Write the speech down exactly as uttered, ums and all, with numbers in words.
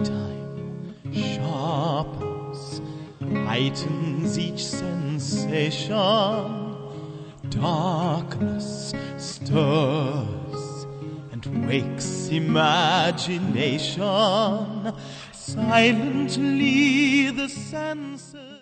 time sharpens, heightens each sensation. Darkness stirs and wakes imagination. Silently the senses